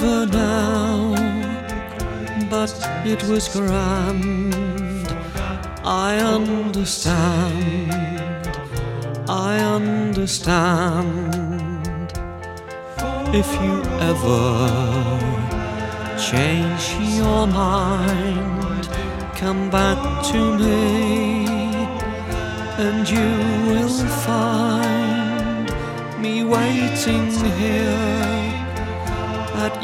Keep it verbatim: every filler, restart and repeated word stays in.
over now, but it was grand. I understand, I understand. If you ever change your mind, come back to me, and you will find me waiting here.